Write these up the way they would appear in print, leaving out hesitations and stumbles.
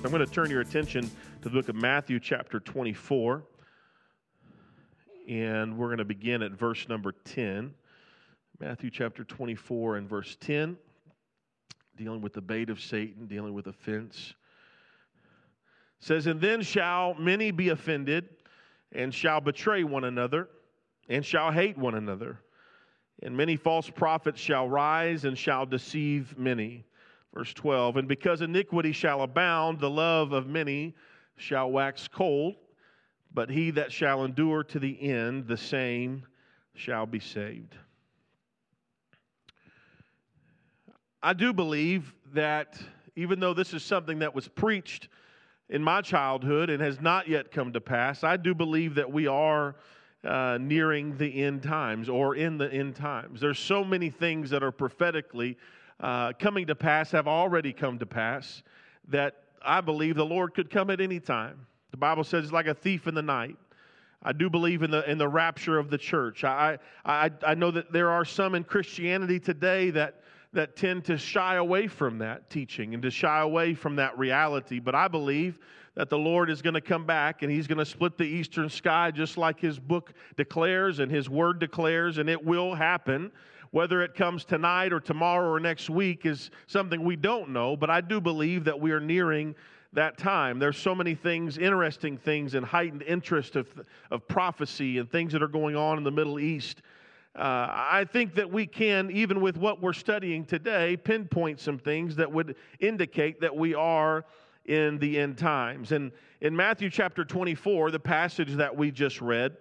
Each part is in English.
I'm going to turn your attention to the book of Matthew chapter 24, and we're going to begin at verse number 10. Matthew chapter 24 and verse 10, dealing with the bait of Satan, dealing with offense. It says, "And then shall many be offended, and shall betray one another, and shall hate one another. And many false prophets shall rise, and shall deceive many." Verse 12, "And because iniquity shall abound, the love of many shall wax cold. But he that shall endure to the end, the same shall be saved." I do believe that even though this is something that was preached in my childhood and has not yet come to pass, I do believe that we are nearing the end times, or in the end times. There's so many things that are prophetically coming to pass, have already come to pass, that I believe the Lord could come at any time. The Bible says it's like a thief in the night. I do believe in the rapture of the church. I know that there are some in Christianity today that tend to shy away from that teaching and to shy away from that reality. But I believe that the Lord is going to come back and He's going to split the eastern sky just like His book declares and His word declares, and it will happen. Whether it comes tonight or tomorrow or next week is something we don't know, but I do believe that we are nearing that time. There's so many things, interesting things, and heightened interest of prophecy and things that are going on in the Middle East. I think that we can, even with what we're studying today, pinpoint some things that would indicate that we are in the end times. And in Matthew chapter 24, the passage that we just read,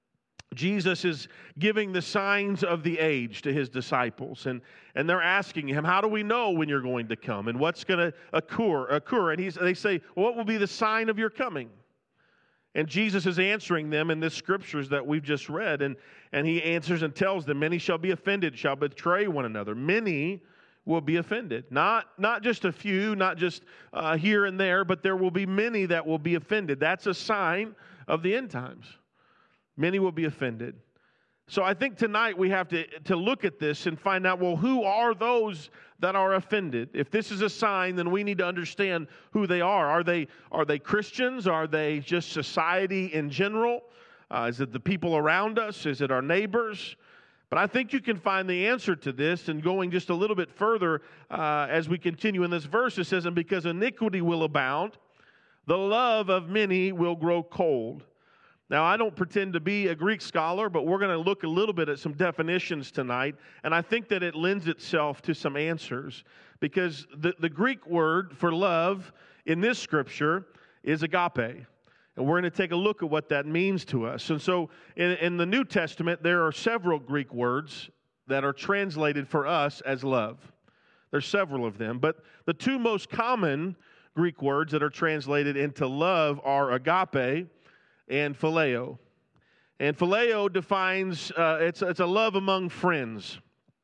Jesus is giving the signs of the age to His disciples, and they're asking Him, "How do we know when you're going to come, and what's going to occur?" And they say, "What will be the sign of your coming?" And Jesus is answering them in the scriptures that we've just read, and He answers and tells them, "Many shall be offended, shall betray one another." Many will be offended. Not just a few, not just here and there, but there will be many that will be offended. That's a sign of the end times. Many will be offended. So I think tonight we have to look at this and find out, well, who are those that are offended? If this is a sign, then we need to understand who they are. Are they Christians? Are they just society in general? Is it the people around us? Is it our neighbors? But I think you can find the answer to this, and going just a little bit further as we continue in this verse, it says, "And because iniquity will abound, the love of many will grow cold." Now, I don't pretend to be a Greek scholar, but we're going to look a little bit at some definitions tonight, and I think that it lends itself to some answers, because the Greek word for love in this scripture is agape, and we're going to take a look at what that means to us. And so in the New Testament, there are several Greek words that are translated for us as love. There's several of them, but the two most common Greek words that are translated into love are agape and phileo. And phileo defines, it's a love among friends.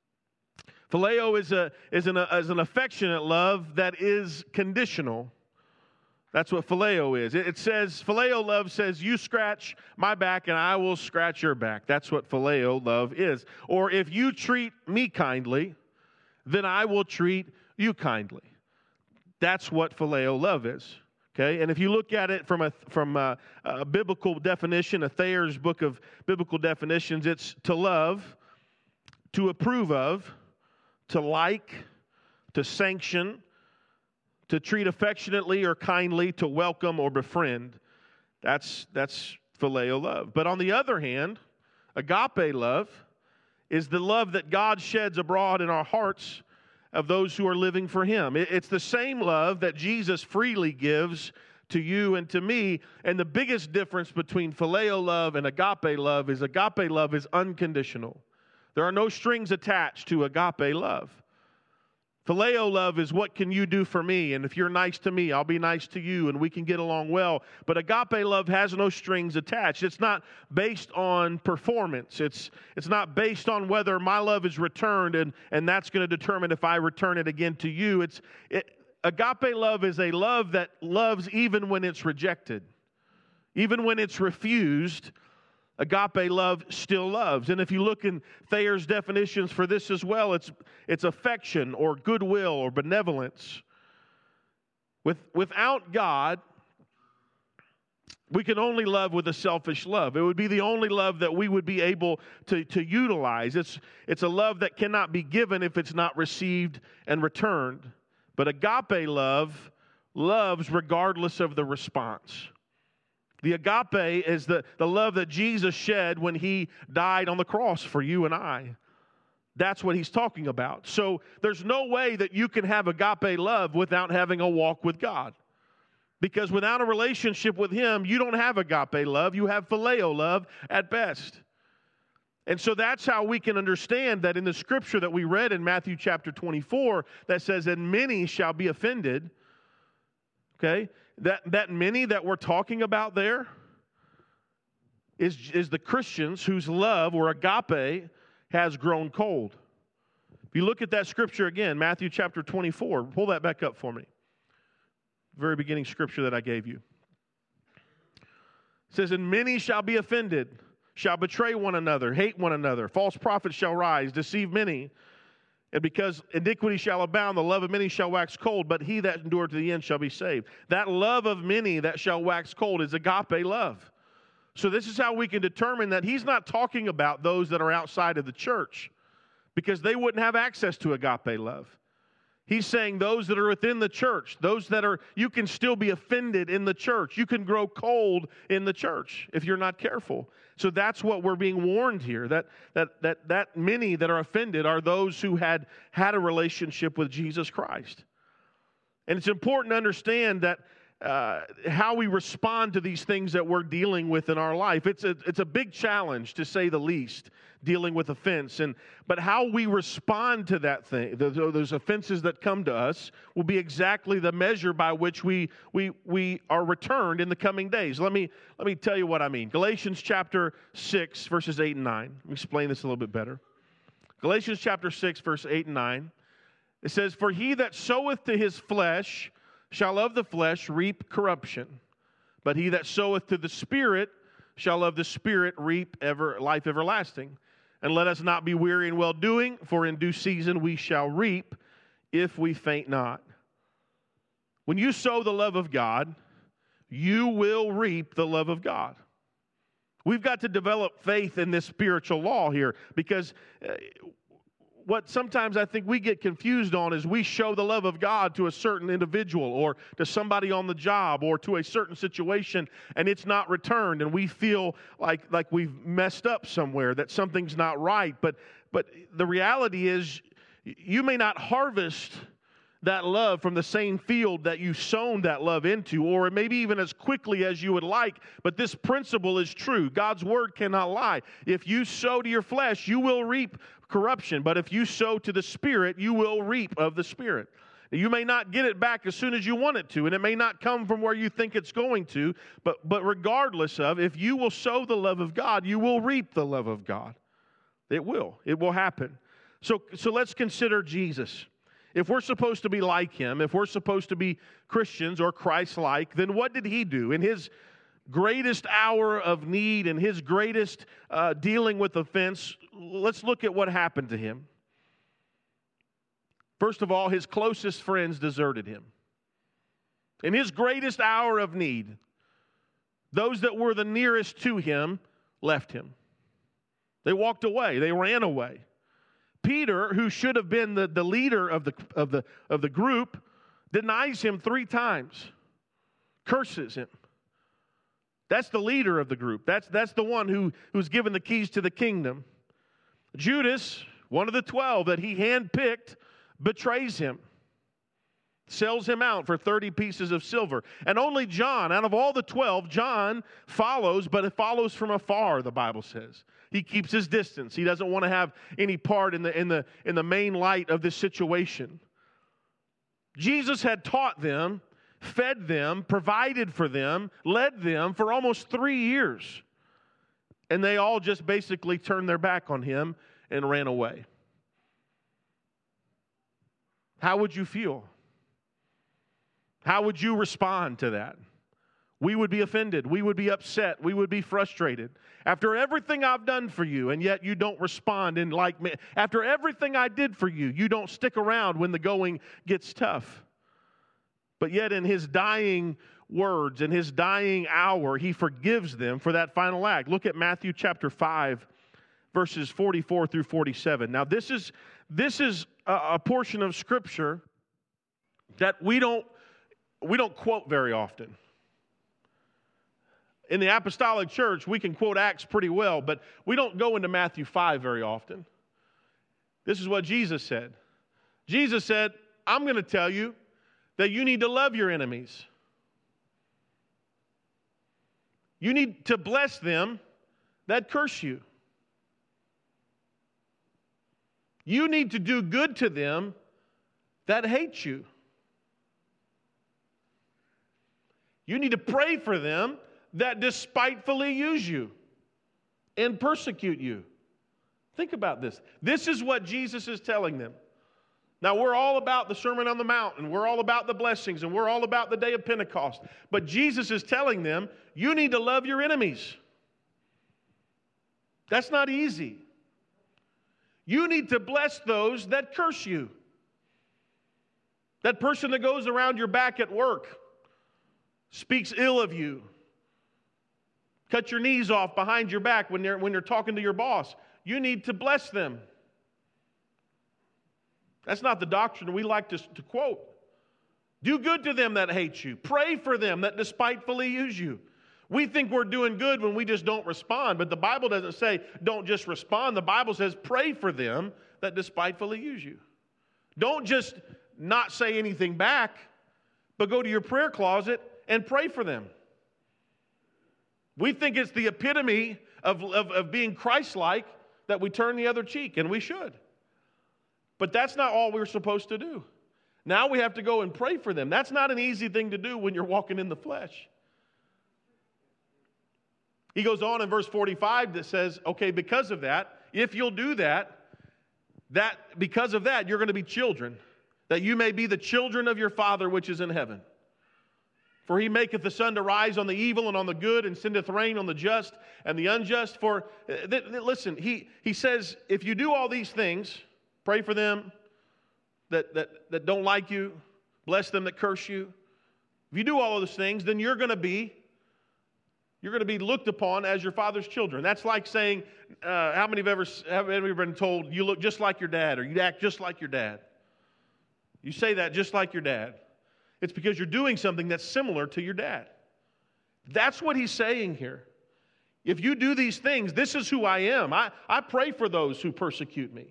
Phileo is an affectionate love that is conditional. That's what phileo is. It says, phileo love says, "You scratch my back and I will scratch your back." That's what phileo love is. Or, "If you treat me kindly, then I will treat you kindly." That's what phileo love is. Okay, and if you look at it from a biblical definition, a Thayer's book of biblical definitions, it's to love, to approve of, to like, to sanction, to treat affectionately or kindly, to welcome or befriend. That's phileo love. But on the other hand, agape love is the love that God sheds abroad in our hearts of those who are living for Him. It's the same love that Jesus freely gives to you and to me. And the biggest difference between phileo love and agape love is unconditional. There are no strings attached to agape love. Phileo love is, what can you do for me? And if you're nice to me, I'll be nice to you, and we can get along well. But agape love has no strings attached. It's not based on performance. It's not based on whether my love is returned, and that's going to determine if I return it again to you. Agape love is a love that loves even when it's rejected. Even when it's refused, agape love still loves. And if you look in Thayer's definitions for this as well, it's affection or goodwill or benevolence. Without God, we can only love with a selfish love. It would be the only love that we would be able to utilize. It's a love that cannot be given if it's not received and returned. But agape love loves regardless of the response. The agape is the love that Jesus shed when he died on the cross for you and I. That's what he's talking about. So there's no way that you can have agape love without having a walk with God. Because without a relationship with him, you don't have agape love. You have phileo love at best. And so that's how we can understand that in the scripture that we read in Matthew chapter 24 that says, and many shall be offended. Okay? That many that we're talking about there is the Christians whose love or agape has grown cold. If you look at that scripture again, Matthew chapter 24, pull that back up for me. Very beginning scripture that I gave you. It says, and many shall be offended, shall betray one another, hate one another. False prophets shall rise, deceive many. And because iniquity shall abound, the love of many shall wax cold, but he that endureth to the end shall be saved. That love of many that shall wax cold is agape love. So this is how we can determine that he's not talking about those that are outside of the church, because they wouldn't have access to agape love. He's saying those that are within the church, those that are, you can still be offended in the church. You can grow cold in the church if you're not careful. So that's what we're being warned here, that many that are offended are those who had a relationship with Jesus Christ. And it's important to understand that how we respond to these things that we're dealing with in our life. It's a big challenge, to say the least, dealing with offense. But how we respond to that thing, those offenses that come to us, will be exactly the measure by which we are returned in the coming days. Let me tell you what I mean. Galatians chapter 6, verses 8 and 9. Let me explain this a little bit better. Galatians chapter 6, verse 8 and 9. It says, for he that soweth to his flesh shall of the flesh reap corruption, but he that soweth to the Spirit shall of the Spirit reap life everlasting. And let us not be weary in well-doing, for in due season we shall reap if we faint not. When you sow the love of God, you will reap the love of God. We've got to develop faith in this spiritual law here, because what sometimes I think we get confused on is we show the love of God to a certain individual or to somebody on the job or to a certain situation, and it's not returned, and we feel like we've messed up somewhere, that something's not right. But the reality is, you may not harvest that love from the same field that you sown that love into, or maybe even as quickly as you would like. But this principle is true. God's word cannot lie. If you sow to your flesh, you will reap corruption. But if you sow to the Spirit, you will reap of the Spirit. You may not get it back as soon as you want it to, and it may not come from where you think it's going to, but regardless of, if you will sow the love of God, you will reap the love of God. It will happen. So let's consider Jesus. If we're supposed to be like him, if we're supposed to be Christians or Christ-like, then what did he do? In his greatest hour of need and his greatest dealing with offense, let's look at what happened to him. First of all, his closest friends deserted him. In his greatest hour of need, those that were the nearest to him left him. They walked away. They ran away. Peter, who should have been the leader of the group, denies him 3 times, curses him. That's the leader of the group. That's the one who's given the keys to the kingdom. Judas, one of the 12 that he handpicked, betrays him, sells him out for 30 pieces of silver. And only John, out of all the 12, John follows, but it follows from afar, the Bible says. He keeps his distance. He doesn't want to have any part in the main light of this situation. Jesus had taught them, fed them, provided for them, led them for almost 3 years. And they all just basically turned their back on him and ran away. How would you feel? How would you respond to that? We would be offended. We would be upset. We would be frustrated. After everything I've done for you, and yet you don't respond in like me. After everything I did for you, you don't stick around when the going gets tough. But yet in his dying words, in his dying hour, he forgives them for that final act. Look at Matthew chapter 5, verses 44 through 47. Now this is a portion of Scripture that we don't quote very often. In the apostolic church, we can quote Acts pretty well, but we don't go into Matthew 5 very often. This is what Jesus said. Jesus said, I'm going to tell you that you need to love your enemies. You need to bless them that curse you. You need to do good to them that hate you. You need to pray for them that despitefully use you and persecute you. Think about this. This is what Jesus is telling them. Now, we're all about the Sermon on the Mount, and we're all about the blessings, and we're all about the day of Pentecost. But Jesus is telling them, you need to love your enemies. That's not easy. You need to bless those that curse you. That person that goes around your back at work, speaks ill of you, cut your knees off behind your back when you're talking to your boss. You need to bless them. That's not the doctrine we like to quote. Do good to them that hate you. Pray for them that despitefully use you. We think we're doing good when we just don't respond, but the Bible doesn't say don't just respond. The Bible says pray for them that despitefully use you. Don't just not say anything back, but go to your prayer closet and pray for them. We think it's the epitome of being Christ-like that we turn the other cheek, and we should. But that's not all we're supposed to do. Now we have to go and pray for them. That's not an easy thing to do when you're walking in the flesh. He goes on in verse 45 that says, okay, because of that, if you'll do that because of that, you're going to be children, that you may be the children of your Father which is in heaven. For he maketh the sun to rise on the evil and on the good, and sendeth rain on the just and the unjust. Listen, he says, if you do all these things, pray for them that don't like you, bless them that curse you. If you do all of those things, then you're going to be looked upon as your Father's children. That's like saying, how many have ever been told you look just like your dad, or you act just like your dad? You say that just like your dad. It's because you're doing something that's similar to your dad. That's what he's saying here. If you do these things, this is who I am. I pray for those who persecute me.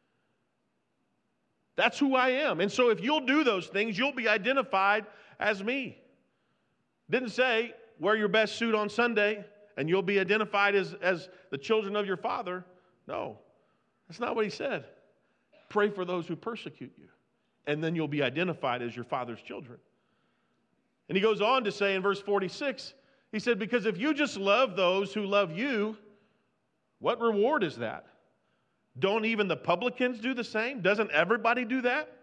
That's who I am. And so if you'll do those things, you'll be identified as me. Didn't say, wear your best suit on Sunday and you'll be identified as the children of your Father. No, that's not what he said. Pray for those who persecute you, and then you'll be identified as your Father's children. And he goes on to say in verse 46, he said, because if you just love those who love you, what reward is that? Don't even the publicans do the same? Doesn't everybody do that?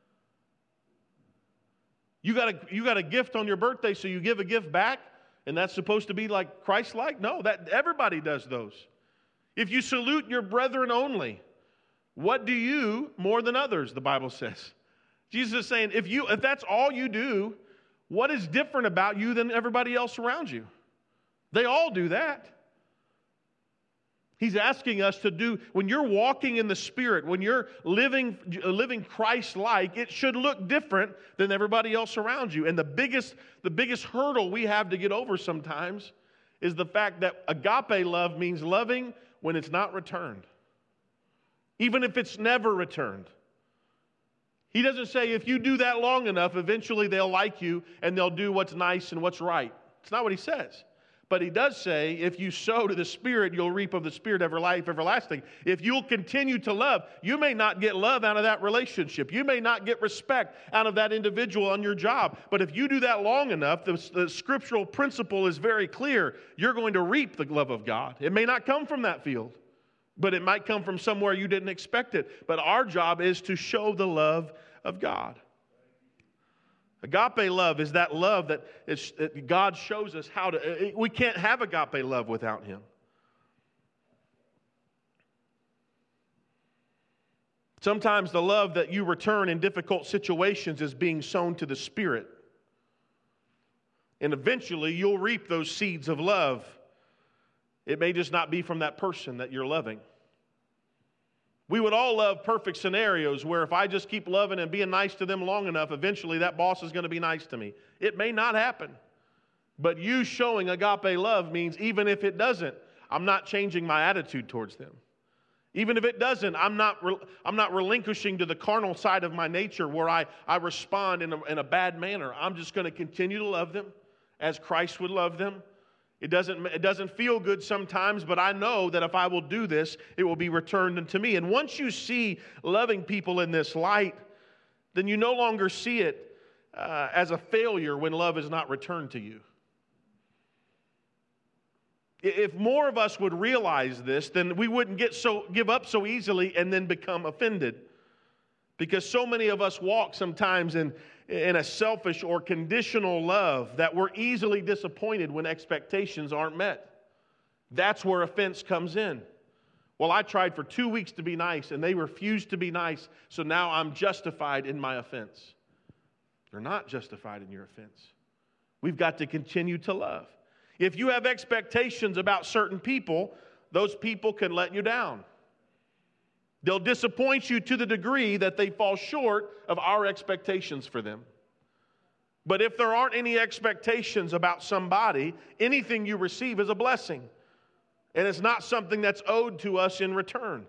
You got a gift on your birthday, so you give a gift back, and that's supposed to be like Christ-like? No, that everybody does those. If you salute your brethren only, what do you more than others, the Bible says? Jesus is saying, if that's all you do, what is different about you than everybody else around you? They all do that. He's asking us to do, when you're walking in the Spirit, when you're living Christ-like, it should look different than everybody else around you. And the biggest hurdle we have to get over sometimes is the fact that agape love means loving when it's not returned, even if it's never returned. He doesn't say if you do that long enough, eventually they'll like you and they'll do what's nice and what's right. It's not what he says. But he does say, if you sow to the Spirit, you'll reap of the Spirit life everlasting. If you'll continue to love, you may not get love out of that relationship. You may not get respect out of that individual on your job. But if you do that long enough, the scriptural principle is very clear. You're going to reap the love of God. It may not come from that field, but it might come from somewhere you didn't expect it. But our job is to show the love of God. Agape love is that love that God shows us how to. We can't have agape love without Him. Sometimes the love that you return in difficult situations is being sown to the Spirit. And eventually you'll reap those seeds of love. It may just not be from that person that you're loving. We would all love perfect scenarios where if I just keep loving and being nice to them long enough, eventually that boss is going to be nice to me. It may not happen. But you showing agape love means even if it doesn't, I'm not changing my attitude towards them. Even if it doesn't, I'm not relinquishing to the carnal side of my nature where I respond in a bad manner. I'm just going to continue to love them as Christ would love them. It doesn't feel good sometimes, but I know that if I will do this, it will be returned unto me. And once you see loving people in this light, then you no longer see it as a failure when love is not returned to you. If more of us would realize this, then we wouldn't give up so easily and then become offended. Because so many of us walk sometimes in a selfish or conditional love that we're easily disappointed when expectations aren't met. That's where offense comes in. Well, I tried for 2 weeks to be nice and they refused to be nice, so now I'm justified in my offense. You're not justified in your offense. We've got to continue to love. If you have expectations about certain people, those people can let you down. They'll disappoint you to the degree that they fall short of our expectations for them. But if there aren't any expectations about somebody, anything you receive is a blessing. And it's not something that's owed to us in return.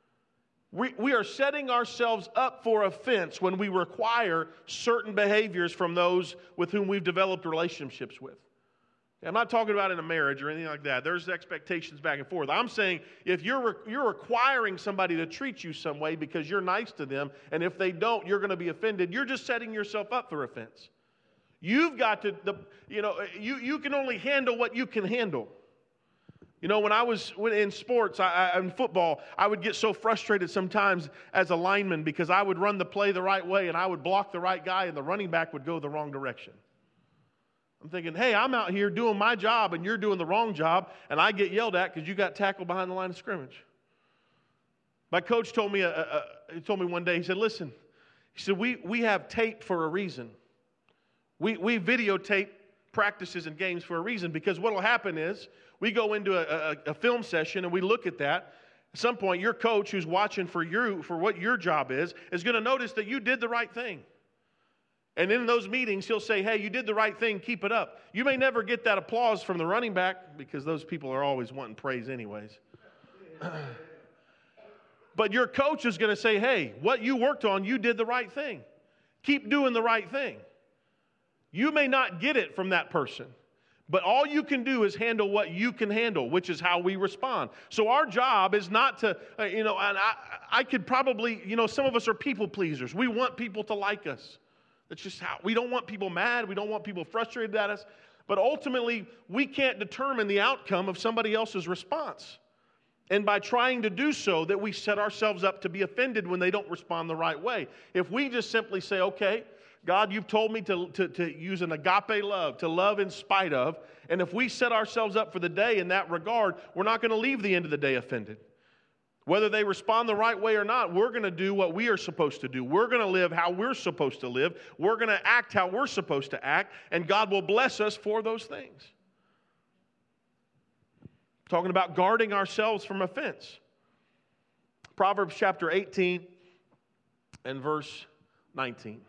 We are setting ourselves up for offense when we require certain behaviors from those with whom we've developed relationships with. I'm not talking about in a marriage or anything like that. There's expectations back and forth. I'm saying if you're requiring somebody to treat you some way because you're nice to them, and if they don't, you're going to be offended, you're just setting yourself up for offense. You've got to, you can only handle what you can handle. You know, when I was in sports, in football, I would get so frustrated sometimes as a lineman because I would run the play the right way and I would block the right guy and the running back would go the wrong direction. I'm thinking, hey, I'm out here doing my job and you're doing the wrong job, and I get yelled at because you got tackled behind the line of scrimmage. My coach told me, he told me one day, he said, listen, he said, we have tape for a reason. We videotape practices and games for a reason, because what will happen is we go into a film session and we look at that. At some point, your coach who's watching for what your job is going to notice that you did the right thing. And in those meetings, he'll say, hey, you did the right thing, keep it up. You may never get that applause from the running back because those people are always wanting praise anyways. But your coach is going to say, hey, what you worked on, you did the right thing. Keep doing the right thing. You may not get it from that person, but all you can do is handle what you can handle, which is how we respond. So our job is not to, and I could probably, some of us are people pleasers. We want people to like us. That's just how, we don't want people mad. We don't want people frustrated at us. But ultimately, we can't determine the outcome of somebody else's response. And by trying to do so, that we set ourselves up to be offended when they don't respond the right way. If we just simply say, okay, God, you've told me to use an agape love, to love in spite of. And if we set ourselves up for the day in that regard, we're not going to leave the end of the day offended. Whether they respond the right way or not, we're going to do what we are supposed to do. We're going to live how we're supposed to live. We're going to act how we're supposed to act, and God will bless us for those things. Talking about guarding ourselves from offense. Proverbs chapter 18 and verse 19.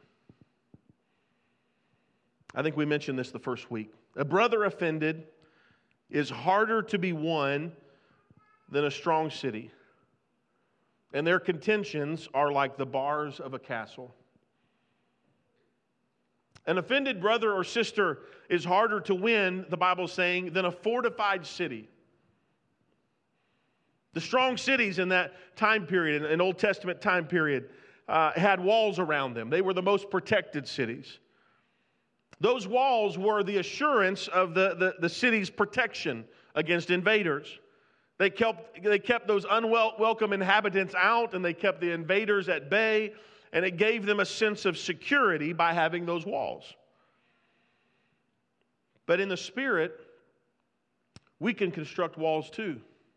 I think we mentioned this the first week. A brother offended is harder to be won than a strong city, and their contentions are like the bars of a castle. An offended brother or sister is harder to win, the Bible is saying, than a fortified city. The strong cities in that time period, an Old Testament time period, had walls around them. They were the most protected cities. Those walls were the assurance of the city's protection against invaders. They kept those unwelcome inhabitants out, and they kept the invaders at bay, and it gave them a sense of security by having those walls. But in the Spirit, we can construct walls too.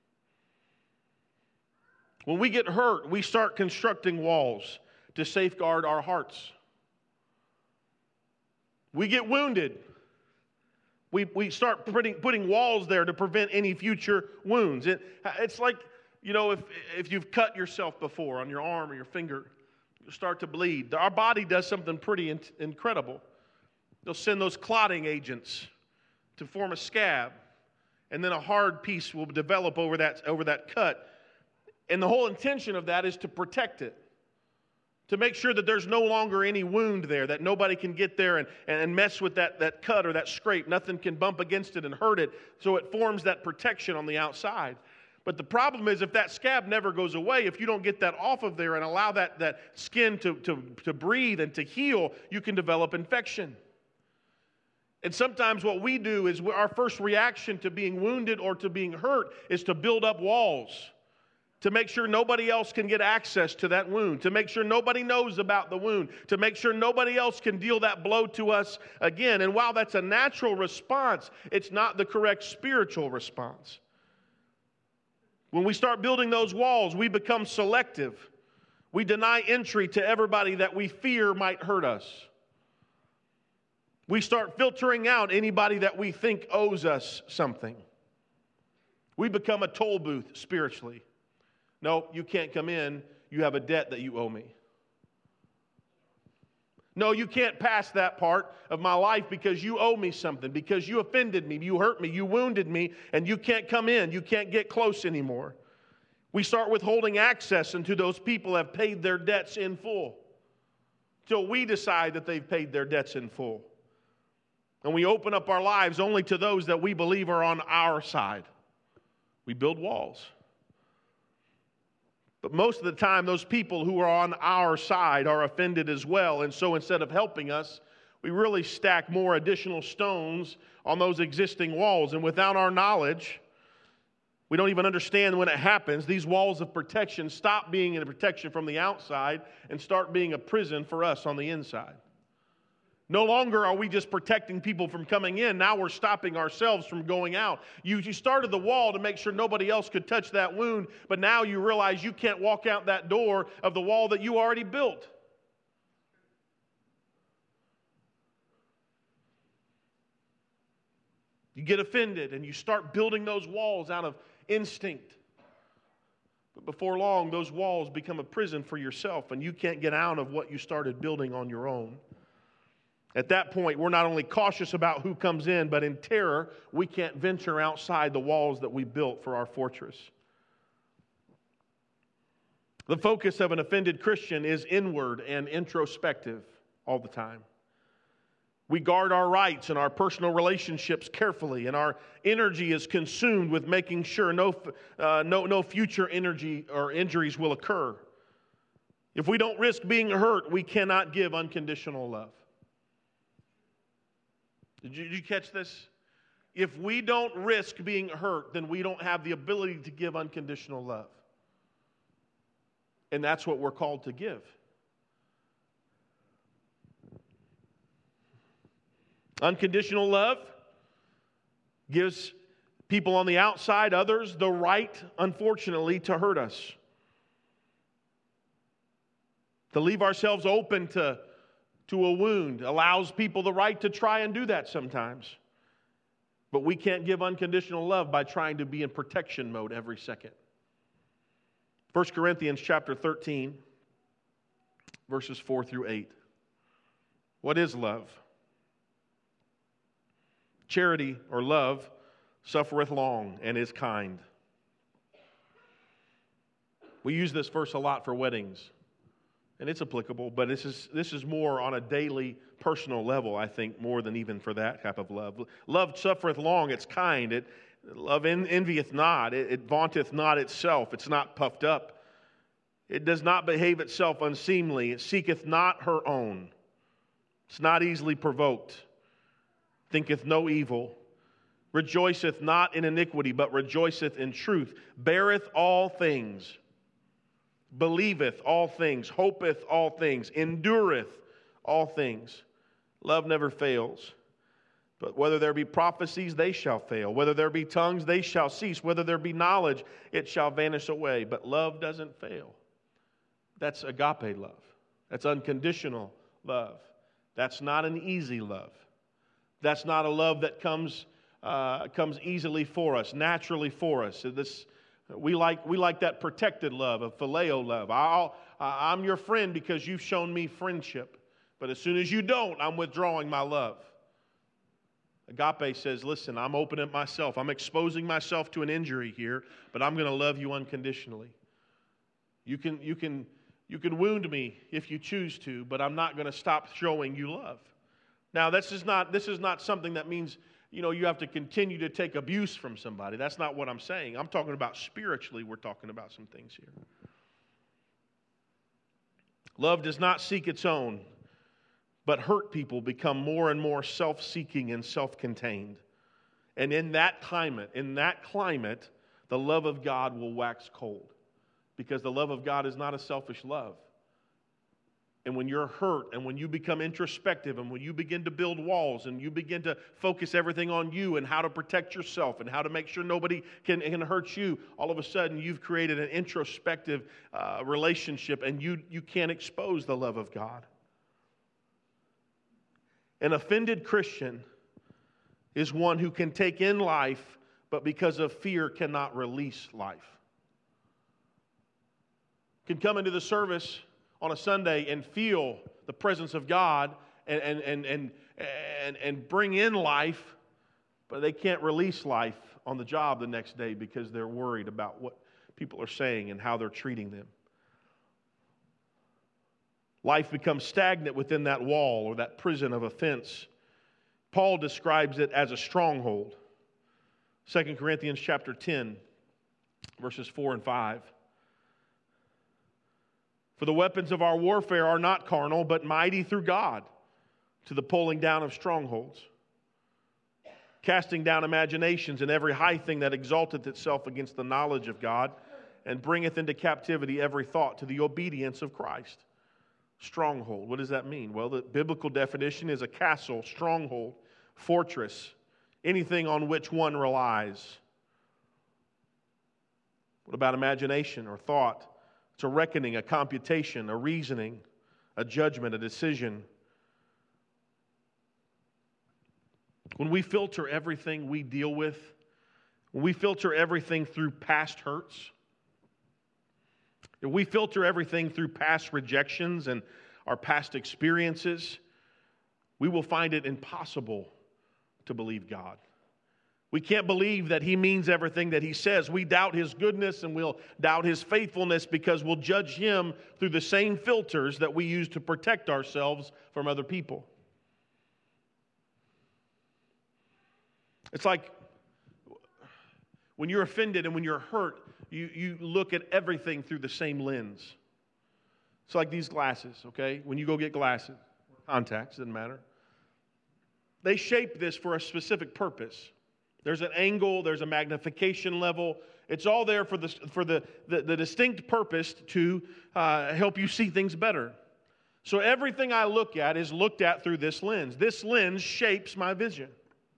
When we get hurt, we start constructing walls to safeguard our hearts. We get wounded. We start putting walls there to prevent any future wounds. It's like, if you've cut yourself before on your arm or your finger, you start to bleed. Our body does something pretty incredible. They'll send those clotting agents to form a scab, and then a hard piece will develop over that cut. And the whole intention of that is to protect it, to make sure that there's no longer any wound there, that nobody can get there and mess with that cut or that scrape. Nothing can bump against it and hurt it, so it forms that protection on the outside. But the problem is, if that scab never goes away, if you don't get that off of there and allow that skin to breathe and to heal, you can develop infection. And sometimes what we do is our first reaction to being wounded or to being hurt is to build up walls, to make sure nobody else can get access to that wound, to make sure nobody knows about the wound, to make sure nobody else can deal that blow to us again. And while that's a natural response, it's not the correct spiritual response. When we start building those walls, we become selective. We deny entry to everybody that we fear might hurt us. We start filtering out anybody that we think owes us something. We become a toll booth spiritually. No, you can't come in. You have a debt that you owe me. No, you can't pass that part of my life because you owe me something, because you offended me, you hurt me, you wounded me, and you can't come in. You can't get close anymore. We start withholding access until those people have paid their debts in full, till we decide that they've paid their debts in full. And we open up our lives only to those that we believe are on our side. We build walls. But most of the time, those people who are on our side are offended as well. And so instead of helping us, we really stack more additional stones on those existing walls. And without our knowledge, we don't even understand when it happens. These walls of protection stop being a protection from the outside and start being a prison for us on the inside. No longer are we just protecting people from coming in. Now we're stopping ourselves from going out. You started the wall to make sure nobody else could touch that wound, but now you realize you can't walk out that door of the wall that you already built. You get offended and you start building those walls out of instinct. But before long, those walls become a prison for yourself, and you can't get out of what you started building on your own. At that point, we're not only cautious about who comes in, but in terror, we can't venture outside the walls that we built for our fortress. The focus of an offended Christian is inward and introspective all the time. We guard our rights and our personal relationships carefully, and our energy is consumed with making sure no future energy or injuries will occur. If we don't risk being hurt, we cannot give unconditional love. Did you catch this? If we don't risk being hurt, then we don't have the ability to give unconditional love. And that's what we're called to give. Unconditional love gives people on the outside, others, the right, unfortunately, to hurt us. To leave ourselves open to a wound allows people the right to try and do that sometimes. But we can't give unconditional love by trying to be in protection mode every second. 1 Corinthians chapter 13, verses 4 through 8. What is love? Charity, or love, suffereth long and is kind. We use this verse a lot for weddings, and it's applicable, but this is more on a daily, personal level, I think, more than even for that type of love. Love suffereth long, it's kind. Love envieth not, it vaunteth not itself, it's not puffed up. It does not behave itself unseemly, it seeketh not her own. It's not easily provoked, thinketh no evil, rejoiceth not in iniquity, but rejoiceth in truth, beareth all things, believeth all things, hopeth all things, endureth all things. Love never fails. But whether there be prophecies, they shall fail. Whether there be tongues, they shall cease. Whether there be knowledge, it shall vanish away. But love doesn't fail. That's agape love. That's unconditional love. That's not an easy love. That's not a love that comes easily for us, naturally for us. We like that protected love, a phileo love. I'm your friend because you've shown me friendship. But as soon as you don't, I'm withdrawing my love. Agape says, listen, I'm opening myself. I'm exposing myself to an injury here, but I'm going to love you unconditionally. You can wound me if you choose to, but I'm not going to stop showing you love. Now, this is not something that means, you have to continue to take abuse from somebody. That's not what I'm saying. I'm talking about spiritually. We're talking about some things here. Love does not seek its own, but hurt people become more and more self-seeking and self-contained. And in that climate, the love of God will wax cold. Because the love of God is not a selfish love. And when you're hurt, and when you become introspective, and when you begin to build walls, and you begin to focus everything on you and how to protect yourself and how to make sure nobody can hurt you, all of a sudden you've created an introspective relationship, and you can't expose the love of God. An offended Christian is one who can take in life, but because of fear cannot release life. Can come into the service on a Sunday and feel the presence of God and bring in life, but they can't release life on the job the next day because they're worried about what people are saying and how they're treating them. Life becomes stagnant within that wall or that prison of offense. Paul describes it as a stronghold. 2 Corinthians chapter 10, verses 4 and 5. For the weapons of our warfare are not carnal, but mighty through God to the pulling down of strongholds, casting down imaginations and every high thing that exalteth itself against the knowledge of God, and bringeth into captivity every thought to the obedience of Christ. Stronghold, what does that mean? Well, the biblical definition is a castle, stronghold, fortress, anything on which one relies. What about imagination or thought? It's a reckoning, a computation, a reasoning, a judgment, a decision. When we filter everything we deal with, when we filter everything through past hurts, if we filter everything through past rejections and our past experiences, we will find it impossible to believe God. We can't believe that He means everything that He says. We doubt His goodness and we'll doubt His faithfulness because we'll judge Him through the same filters that we use to protect ourselves from other people. It's like when you're offended and when you're hurt, you look at everything through the same lens. It's like these glasses, okay? When you go get glasses, contacts, doesn't matter. They shape this for a specific purpose. There's an angle, there's a magnification level. It's all there for the distinct purpose to help you see things better. So everything I look at is looked at through this lens. This lens shapes my vision.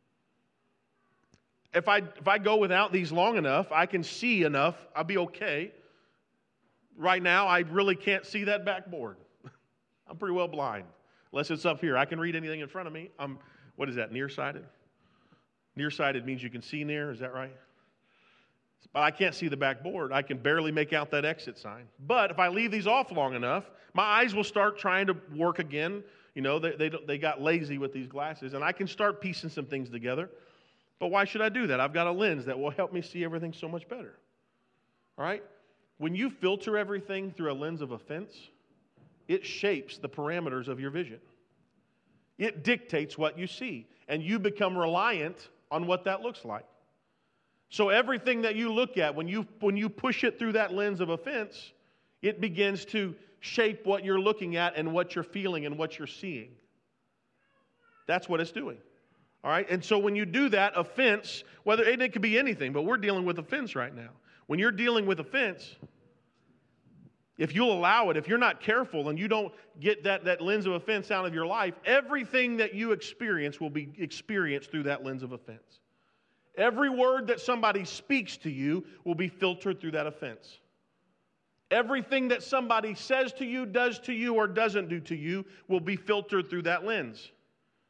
If I go without these long enough, I can see enough, I'll be okay. Right now, I really can't see that backboard. I'm pretty well blind, unless it's up here. I can read anything in front of me. What is that, nearsighted? Nearsighted means you can see near, is that right? But I can't see the backboard. I can barely make out that exit sign. But if I leave these off long enough, my eyes will start trying to work again. They got lazy with these glasses, and I can start piecing some things together. But why should I do that? I've got a lens that will help me see everything so much better. All right? When you filter everything through a lens of offense, it shapes the parameters of your vision. It dictates what you see, and you become reliant on what that looks like. So everything that you look at, when you push it through that lens of offense, it begins to shape what you're looking at and what you're feeling and what you're seeing. That's what it's doing. All right? And so when you do that, offense, it could be anything, but we're dealing with offense right now. When you're dealing with offense, if you'll allow it, if you're not careful and you don't get that lens of offense out of your life, everything that you experience will be experienced through that lens of offense. Every word that somebody speaks to you will be filtered through that offense. Everything that somebody says to you, does to you, or doesn't do to you will be filtered through that lens.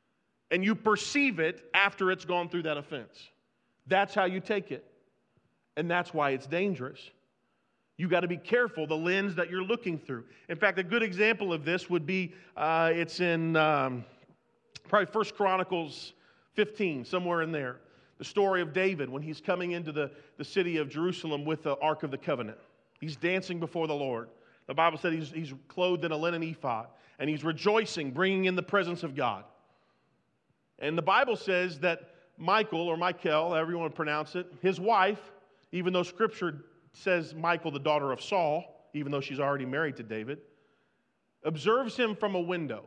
and you perceive it after it's gone through that offense. That's how you take it. And that's why it's dangerous. You got to be careful the lens that you're looking through. In fact, a good example of this would be, it's in probably 1 Chronicles 15, somewhere in there. The story of David when he's coming into the city of Jerusalem with the Ark of the Covenant. He's dancing before the Lord. The Bible said he's clothed in a linen ephod, and he's rejoicing, bringing in the presence of God. And the Bible says that Michal, or Michal, however you want to pronounce it, his wife, even though Scripture says Michal, the daughter of Saul, even though she's already married to David, observes him from a window,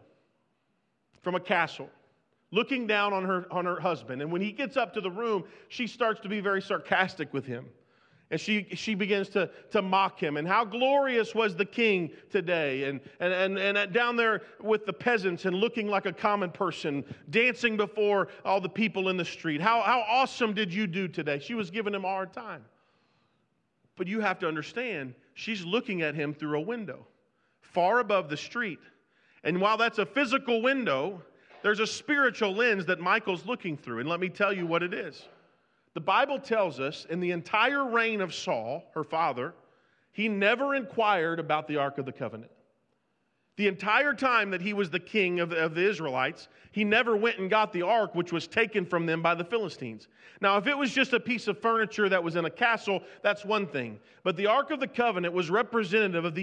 from a castle, looking down on her husband. And when he gets up to the room, she starts to be very sarcastic with him. And she begins to mock him. And how glorious was the king today. And down there with the peasants and looking like a common person, dancing before all the people in the street. How awesome did you do today? She was giving him a hard time. But you have to understand, she's looking at him through a window, far above the street. And while that's a physical window, there's a spiritual lens that Michal's looking through. And let me tell you what it is. The Bible tells us in the entire reign of Saul, her father, he never inquired about the Ark of the Covenant. The entire time that he was the king of the Israelites, he never went and got the ark, which was taken from them by the Philistines. Now, if it was just a piece of furniture that was in a castle, that's one thing. But the Ark of the Covenant was representative of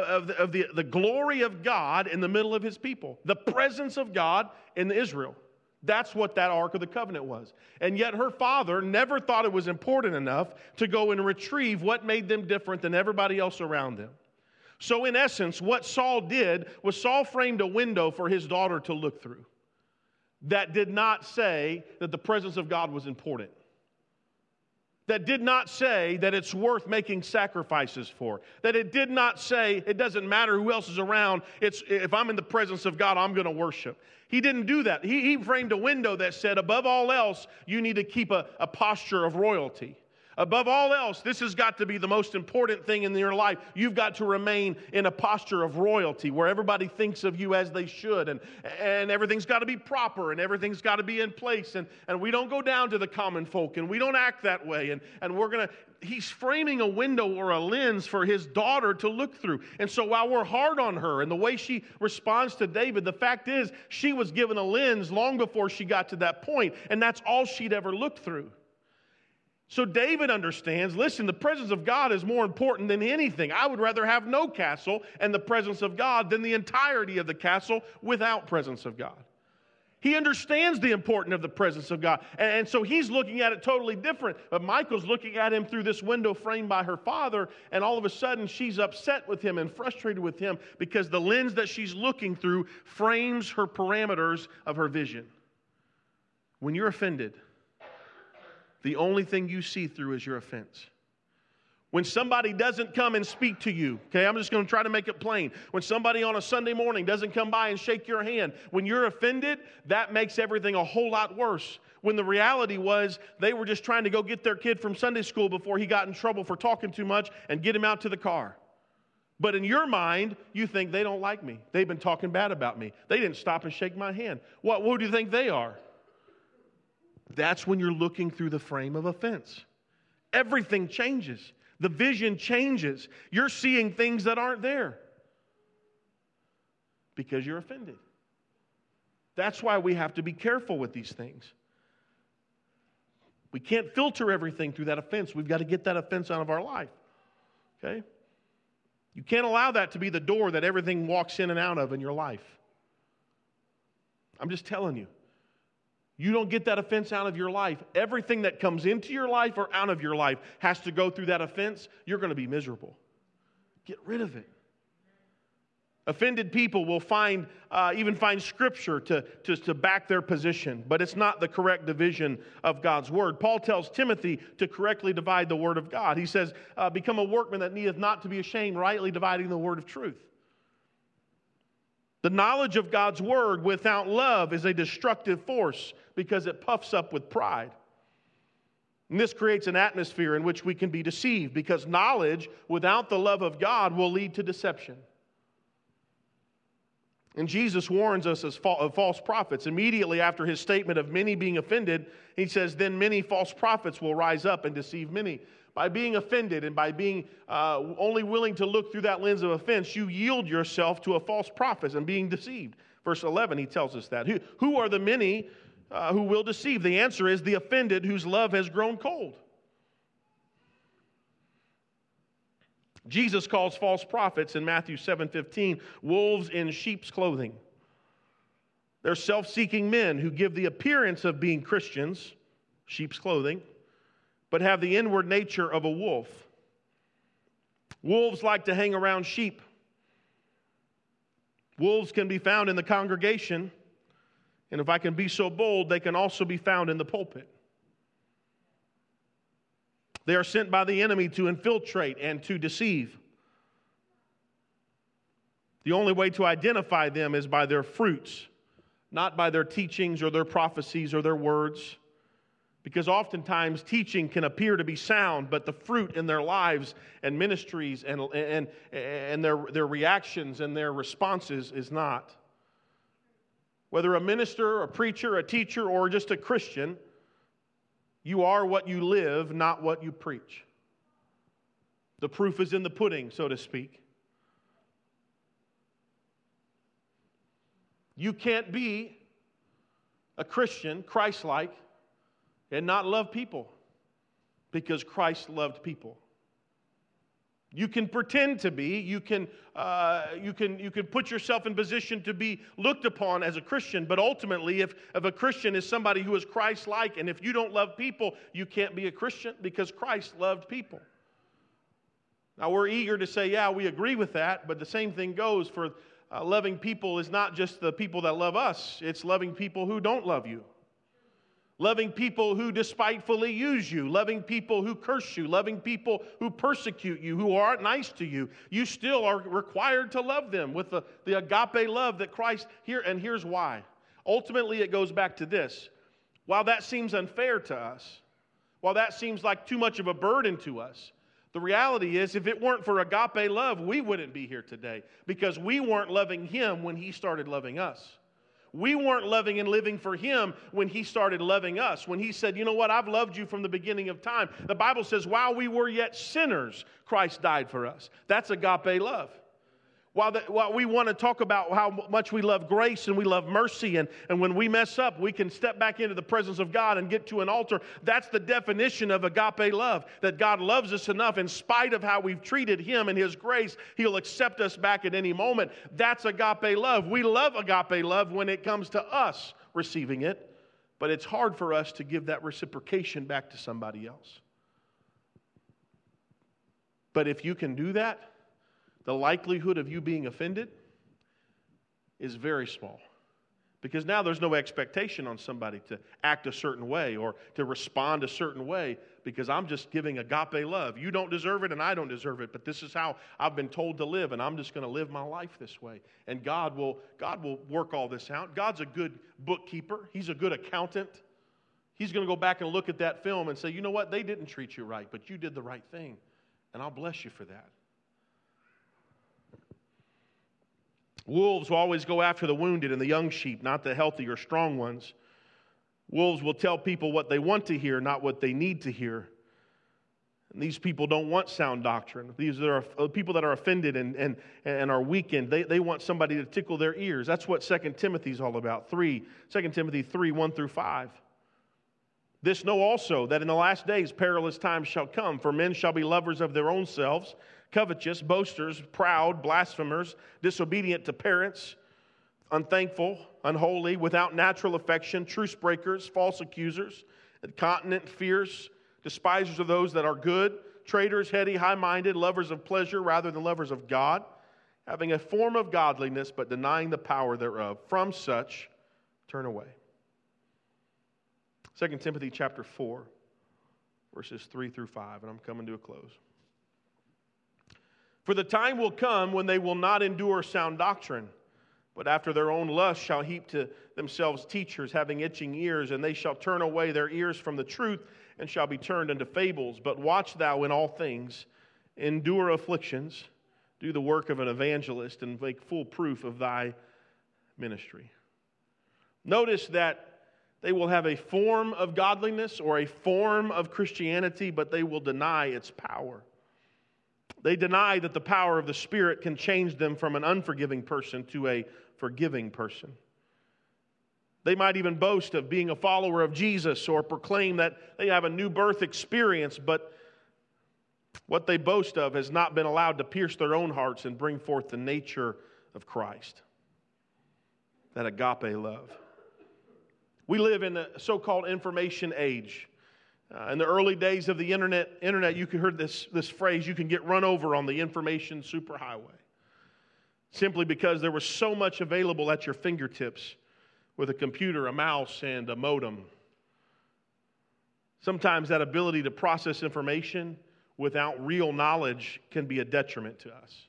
the glory of God in the middle of his people, the presence of God in Israel. That's what that Ark of the Covenant was. And yet her father never thought it was important enough to go and retrieve what made them different than everybody else around them. So in essence, what Saul did was Saul framed a window for his daughter to look through that did not say that the presence of God was important. That did not say that it's worth making sacrifices for. That it did not say it doesn't matter who else is around. If I'm in the presence of God, I'm going to worship. He didn't do that. He framed a window that said, above all else, you need to keep a posture of royalty. Above all else, this has got to be the most important thing in your life. You've got to remain in a posture of royalty where everybody thinks of you as they should, and everything's got to be proper, and everything's got to be in place, and we don't go down to the common folk, and we don't act that way, and he's framing a window or a lens for his daughter to look through. And so while we're hard on her and the way she responds to David, the fact is she was given a lens long before she got to that point, and that's all she'd ever looked through. So David understands, listen, the presence of God is more important than anything. I would rather have no castle and the presence of God than the entirety of the castle without presence of God. He understands the importance of the presence of God. And so he's looking at it totally different. But Michal's looking at him through this window framed by her father, and all of a sudden she's upset with him and frustrated with him because the lens that she's looking through frames her parameters of her vision. When you're offended, the only thing you see through is your offense. When somebody doesn't come and speak to you, okay, I'm just going to try to make it plain. When somebody on a Sunday morning doesn't come by and shake your hand, when you're offended, that makes everything a whole lot worse. When the reality was they were just trying to go get their kid from Sunday school before he got in trouble for talking too much and get him out to the car. But in your mind, you think they don't like me. They've been talking bad about me. They didn't stop and shake my hand. Who do you think they are? That's when you're looking through the frame of offense. Everything changes. The vision changes. You're seeing things that aren't there because you're offended. That's why we have to be careful with these things. We can't filter everything through that offense. We've got to get that offense out of our life. Okay? You can't allow that to be the door that everything walks in and out of in your life. I'm just telling you. You don't get that offense out of your life. Everything that comes into your life or out of your life has to go through that offense. You're going to be miserable. Get rid of it. Offended people will even find scripture to back their position, but it's not the correct division of God's word. Paul tells Timothy to correctly divide the word of God. He says, become a workman that needeth not to be ashamed, rightly dividing the word of truth. The knowledge of God's word without love is a destructive force because it puffs up with pride. And this creates an atmosphere in which we can be deceived because knowledge without the love of God will lead to deception. And Jesus warns us of false prophets. Immediately after his statement of many being offended, he says, then many false prophets will rise up and deceive many. By being offended and by being only willing to look through that lens of offense, you yield yourself to a false prophet and being deceived. Verse 11, he tells us that. Who are the many who will deceive? The answer is the offended whose love has grown cold. Jesus calls false prophets in Matthew 7:15 wolves in sheep's clothing. They're self-seeking men who give the appearance of being Christians, sheep's clothing, but have the inward nature of a wolf. Wolves like to hang around sheep. Wolves can be found in the congregation, and if I can be so bold, they can also be found in the pulpit. They are sent by the enemy to infiltrate and to deceive. The only way to identify them is by their fruits, not by their teachings or their prophecies or their words. Because oftentimes teaching can appear to be sound, but the fruit in their lives and ministries and their reactions and their responses is not. Whether a minister, a preacher, a teacher, or just a Christian, you are what you live, not what you preach. The proof is in the pudding, so to speak. You can't be a Christian, Christ-like, and not love people, because Christ loved people. You can pretend to be. You can put yourself in position to be looked upon as a Christian. But ultimately, if a Christian is somebody who is Christ-like, and if you don't love people, you can't be a Christian because Christ loved people. Now, we're eager to say, yeah, we agree with that. But the same thing goes for loving people is not just the people that love us. It's loving people who don't love you. Loving people who despitefully use you, loving people who curse you, loving people who persecute you, who aren't nice to you. You still are required to love them with the agape love that Christ here. And here's why. Ultimately, it goes back to this. While that seems unfair to us, while that seems like too much of a burden to us, the reality is if it weren't for agape love, we wouldn't be here today because we weren't loving Him when He started loving us. We weren't loving and living for Him when He started loving us. When He said, you know what, I've loved you from the beginning of time. The Bible says, while we were yet sinners, Christ died for us. That's agape love. While we want to talk about how much we love grace and we love mercy, and when we mess up, we can step back into the presence of God and get to an altar. That's the definition of agape love, that God loves us enough in spite of how we've treated Him and His grace, He'll accept us back at any moment. That's agape love. We love agape love when it comes to us receiving it, but it's hard for us to give that reciprocation back to somebody else. But if you can do that, the likelihood of you being offended is very small. Because now there's no expectation on somebody to act a certain way or to respond a certain way because I'm just giving agape love. You don't deserve it and I don't deserve it, but this is how I've been told to live, and I'm just going to live my life this way. And God will work all this out. God's a good bookkeeper. He's a good accountant. He's going to go back and look at that film and say, you know what, they didn't treat you right, but you did the right thing, and I'll bless you for that. Wolves will always go after the wounded and the young sheep, not the healthy or strong ones. Wolves will tell people what they want to hear, not what they need to hear. And these people don't want sound doctrine. These are people that are offended and are weakened. They want somebody to tickle their ears. That's what 2 Timothy is all about. 2 Timothy 3, 1 through 5. This know also, that in the last days perilous times shall come, for men shall be lovers of their own selves, covetous, boasters, proud, blasphemers, disobedient to parents, unthankful, unholy, without natural affection, truce breakers, false accusers, incontinent, fierce, despisers of those that are good, traitors, heady, high-minded, lovers of pleasure rather than lovers of God, having a form of godliness but denying the power thereof. From such, turn away. 2 Timothy chapter 4, verses 3 through 5, and I'm coming to a close. For the time will come when they will not endure sound doctrine, but after their own lust shall heap to themselves teachers, having itching ears, and they shall turn away their ears from the truth, and shall be turned into fables. But watch thou in all things, endure afflictions, do the work of an evangelist, and make full proof of thy ministry. Notice that they will have a form of godliness or a form of Christianity, but they will deny its power. They deny that the power of the Spirit can change them from an unforgiving person to a forgiving person. They might even boast of being a follower of Jesus or proclaim that they have a new birth experience, but what they boast of has not been allowed to pierce their own hearts and bring forth the nature of Christ. That agape love. We live in a so-called information age. In the early days of the internet, you could hear this phrase, you can get run over on the information superhighway. Simply because there was so much available at your fingertips with a computer, a mouse, and a modem. Sometimes that ability to process information without real knowledge can be a detriment to us.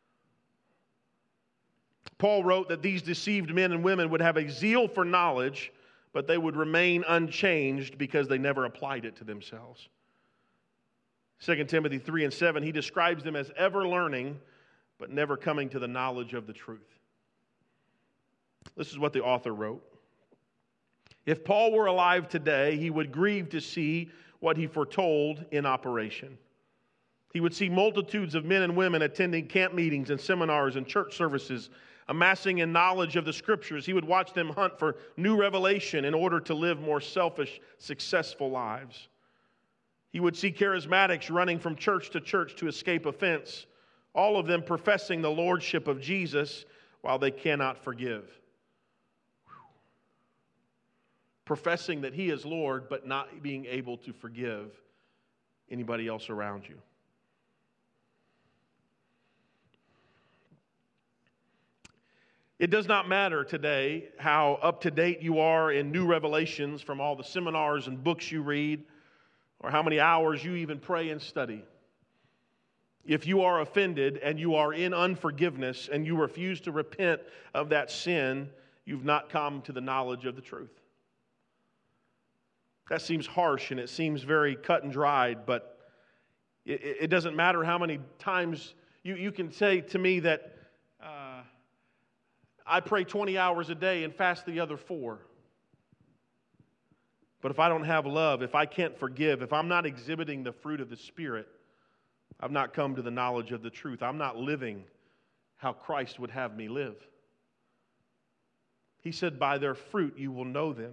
Paul wrote that these deceived men and women would have a zeal for knowledge, but they would remain unchanged because they never applied it to themselves. 2 Timothy 3:7, he describes them as ever learning, but never coming to the knowledge of the truth. This is what the author wrote. If Paul were alive today, he would grieve to see what he foretold in operation. He would see multitudes of men and women attending camp meetings and seminars and church services, amassing in knowledge of the Scriptures. He would watch them hunt for new revelation in order to live more selfish, successful lives. He would see charismatics running from church to escape offense, all of them professing the lordship of Jesus while they cannot forgive. Professing that He is Lord, but not being able to forgive anybody else around you. It does not matter today how up to date you are in new revelations from all the seminars and books you read, or how many hours you even pray and study. If you are offended and you are in unforgiveness and you refuse to repent of that sin, you've not come to the knowledge of the truth. That seems harsh and it seems very cut and dried, but it doesn't matter how many times you can say to me that I pray 20 hours a day and fast the other 4. But if I don't have love, if I can't forgive, if I'm not exhibiting the fruit of the Spirit, I've not come to the knowledge of the truth. I'm not living how Christ would have me live. He said, by their fruit you will know them.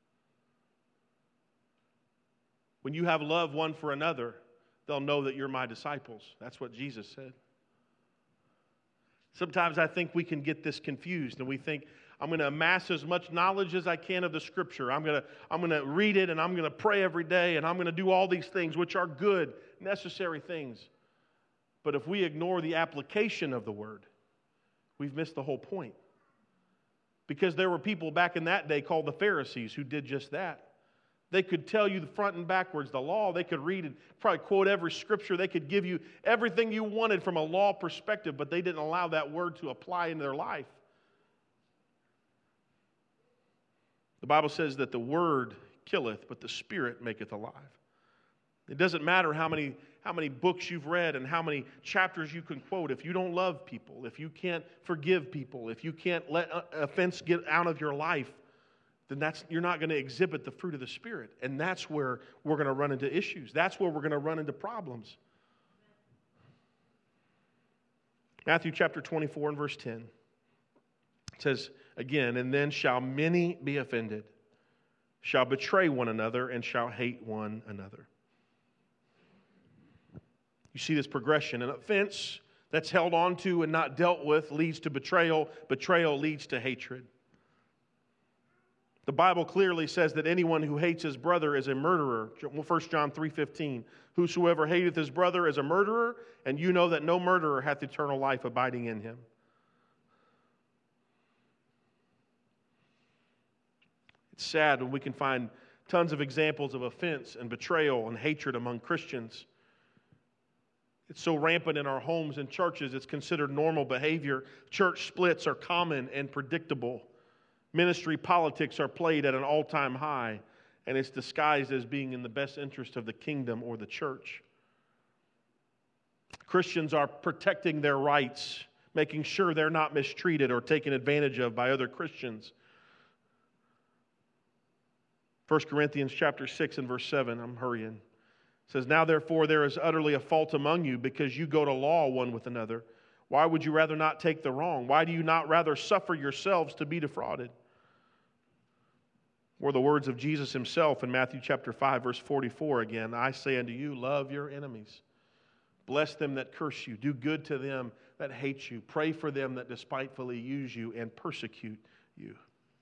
When you have love one for another, they'll know that you're my disciples. That's what Jesus said. Sometimes I think we can get this confused and we think, I'm going to amass as much knowledge as I can of the Scripture. I'm going to read it and I'm going to pray every day and I'm going to do all these things which are good, necessary things. But if we ignore the application of the Word, we've missed the whole point. Because there were people back in that day called the Pharisees who did just that. They could tell you the front and backwards the law. They could read and probably quote every scripture. They could give you everything you wanted from a law perspective, but they didn't allow that word to apply in their life. The Bible says that the word killeth, but the Spirit maketh alive. It doesn't matter how many books you've read and how many chapters you can quote. If you don't love people, if you can't forgive people, if you can't let offense get out of your life, then you're not going to exhibit the fruit of the Spirit. And that's where we're going to run into issues. That's where we're going to run into problems. Matthew chapter 24 and verse 10. It says, again, and then shall many be offended, shall betray one another, and shall hate one another. You see this progression. An offense that's held on to and not dealt with leads to betrayal. Betrayal leads to hatred. The Bible clearly says that anyone who hates his brother is a murderer. 1 John 3:15. Whosoever hateth his brother is a murderer, and you know that no murderer hath eternal life abiding in him. It's sad when we can find tons of examples of offense and betrayal and hatred among Christians. It's so rampant in our homes and churches, it's considered normal behavior. Church splits are common and predictable. Ministry politics are played at an all-time high, and it's disguised as being in the best interest of the kingdom or the church. Christians are protecting their rights making sure they're not mistreated or taken advantage of by other Christians. 1 Corinthians chapter 6 and verse 7, I'm hurrying. It says, "Now therefore there is utterly a fault among you, because you go to law one with another. Why would you rather not take the wrong? Why do you not rather suffer yourselves to be defrauded?" Or the words of Jesus himself in Matthew chapter 5, verse 44 again, "I say unto you, love your enemies. Bless them that curse you. Do good to them that hate you. Pray for them that despitefully use you and persecute you."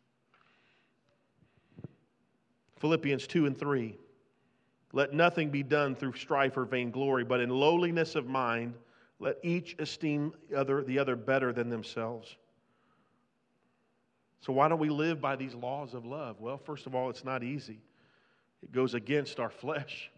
Philippians 2 and 3, "Let nothing be done through strife or vainglory, but in lowliness of mind, let each esteem the other better than themselves." So why don't we live by these laws of love? Well, first of all, it's not easy. It goes against our flesh.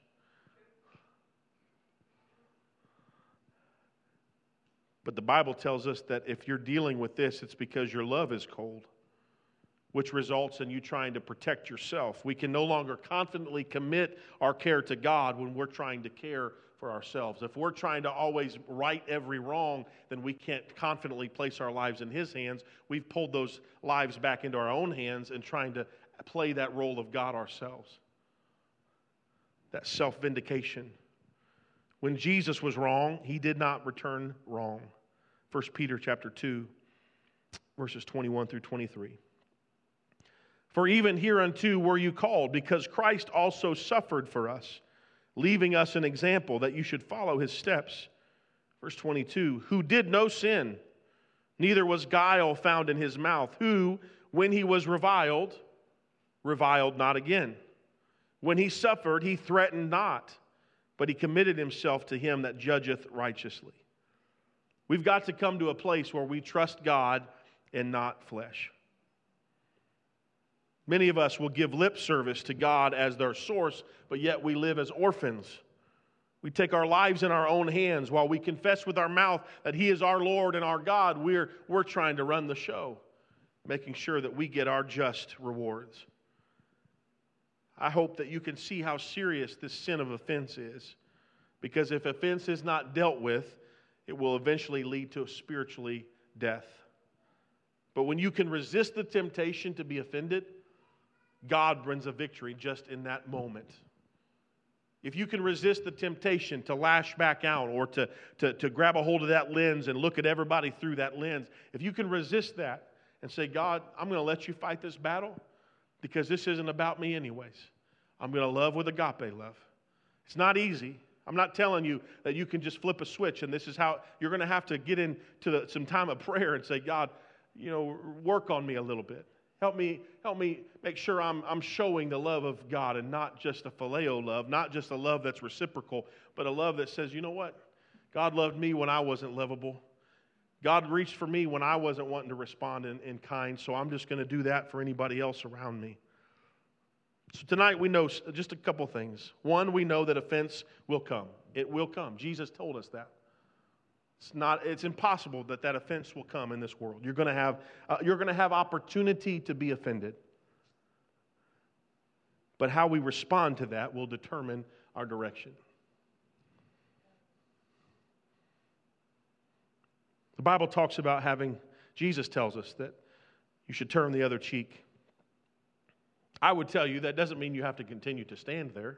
But the Bible tells us that if you're dealing with this, it's because your love is cold, which results in you trying to protect yourself. We can no longer confidently commit our care to God when we're trying to care for ourselves. If we're trying to always right every wrong, then we can't confidently place our lives in His hands. We've pulled those lives back into our own hands and trying to play that role of God ourselves. That self-vindication. When Jesus was wrong, He did not return wrong. 1 Peter chapter 2, verses 21 through 23. "For even hereunto were you called, because Christ also suffered for us, leaving us an example that you should follow His steps." Verse 22, "Who did no sin, neither was guile found in His mouth, who, when He was reviled not again. When He suffered, He threatened not, but He committed Himself to Him that judgeth righteously." We've got to come to a place where we trust God and not flesh. Many of us will give lip service to God as their source, but yet we live as orphans. We take our lives in our own hands. While we confess with our mouth that He is our Lord and our God, we're trying to run the show, making sure that we get our just rewards. I hope that you can see how serious this sin of offense is, because if offense is not dealt with, it will eventually lead to spiritually death. But when you can resist the temptation to be offended, God brings a victory just in that moment. If you can resist the temptation to lash back out or to grab a hold of that lens and look at everybody through that lens, if you can resist that and say, "God, I'm going to let you fight this battle because this isn't about me anyways. I'm going to love with agape love." It's not easy. I'm not telling you that you can just flip a switch and this is how you're going to have to get into some time of prayer and say, "God, work on me a little bit. Help me make sure I'm showing the love of God and not just a phileo love, not just a love that's reciprocal, but a love that says, you know what? God loved me when I wasn't lovable. God reached for me when I wasn't wanting to respond in kind, so I'm just going to do that for anybody else around me." So tonight we know just a couple things. One, we know that offense will come. It will come. Jesus told us that. It's impossible that offense will come in this world. You're going to have opportunity to be offended. But how we respond to that will determine our direction. The Bible talks about Jesus tells us that you should turn the other cheek. I would tell you that doesn't mean you have to continue to stand there.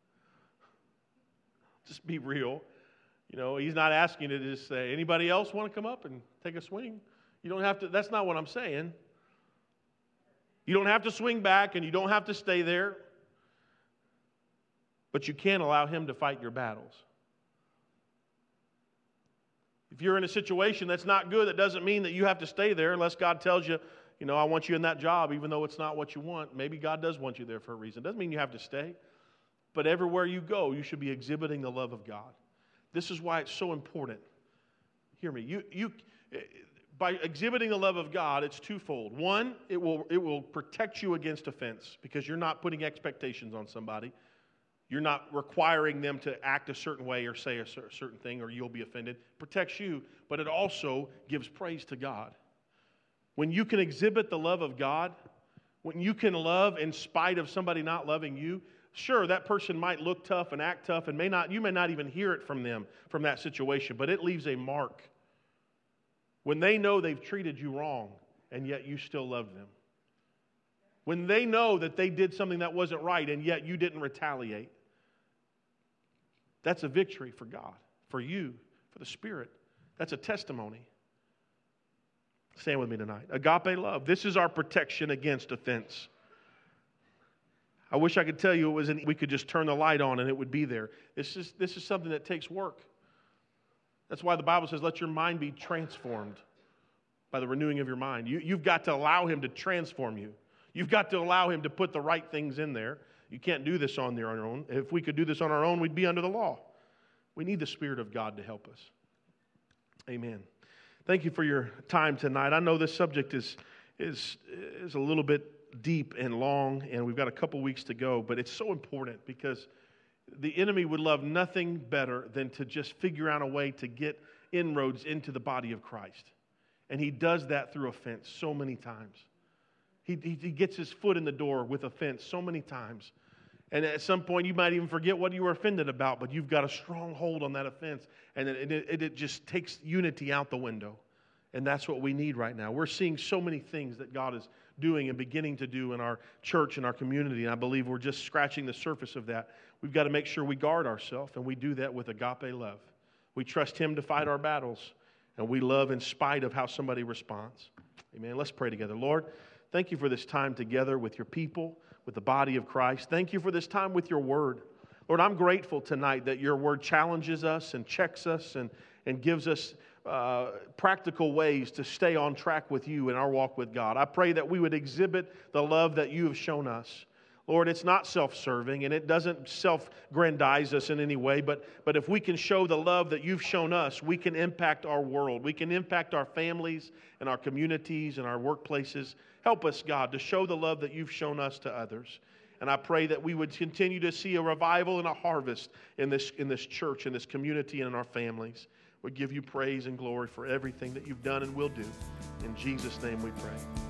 Just be real. He's not asking you to just say, "Anybody else want to come up and take a swing?" You don't have to. That's not what I'm saying. You don't have to swing back and you don't have to stay there. But you can allow Him to fight your battles. If you're in a situation that's not good, that doesn't mean that you have to stay there unless God tells you, "I want you in that job even though it's not what you want." Maybe God does want you there for a reason. It doesn't mean you have to stay. But everywhere you go, you should be exhibiting the love of God. This is why it's so important. Hear me. By exhibiting the love of God, it's twofold. One, it will protect you against offense because you're not putting expectations on somebody. You're not requiring them to act a certain way or say a certain thing or you'll be offended. It protects you, but it also gives praise to God. When you can exhibit the love of God, when you can love in spite of somebody not loving you, sure, that person might look tough and act tough and you may not even hear it from them, from that situation, but it leaves a mark. When they know they've treated you wrong and yet you still love them. When they know that they did something that wasn't right and yet you didn't retaliate. That's a victory for God, for you, for the Spirit. That's a testimony. Stand with me tonight. Agape love. This is our protection against offense. I wish I could tell you we could just turn the light on and it would be there. This is something that takes work. That's why the Bible says, let your mind be transformed by the renewing of your mind. You've got to allow Him to transform you. You've got to allow Him to put the right things in there. You can't do this on your own. If we could do this on our own, we'd be under the law. We need the Spirit of God to help us. Amen. Thank you for your time tonight. I know this subject is a little bit deep and long, and we've got a couple weeks to go, but it's so important because the enemy would love nothing better than to just figure out a way to get inroads into the body of Christ. And he does that through offense so many times. He gets his foot in the door with offense so many times. And at some point, you might even forget what you were offended about, but you've got a strong hold on that offense. And it just takes unity out the window. And that's what we need right now. We're seeing so many things that God is doing and beginning to do in our church and our community. And I believe we're just scratching the surface of that. We've got to make sure we guard ourselves, and we do that with agape love. We trust Him to fight our battles, and we love in spite of how somebody responds. Amen. Let's pray together. Lord, thank you for this time together with your people, with the body of Christ. Thank you for this time with your word. Lord, I'm grateful tonight that your word challenges us and checks us and gives us practical ways to stay on track with you in our walk with God. I pray that we would exhibit the love that you have shown us. Lord, it's not self-serving and it doesn't self-grandize us in any way, but if we can show the love that you've shown us, we can impact our world. We can impact our families and our communities and our workplaces. Help us, God, to show the love that you've shown us to others. And I pray that we would continue to see a revival and a harvest in this church, in this community, and in our families. We give you praise and glory for everything that you've done and will do. In Jesus' name we pray.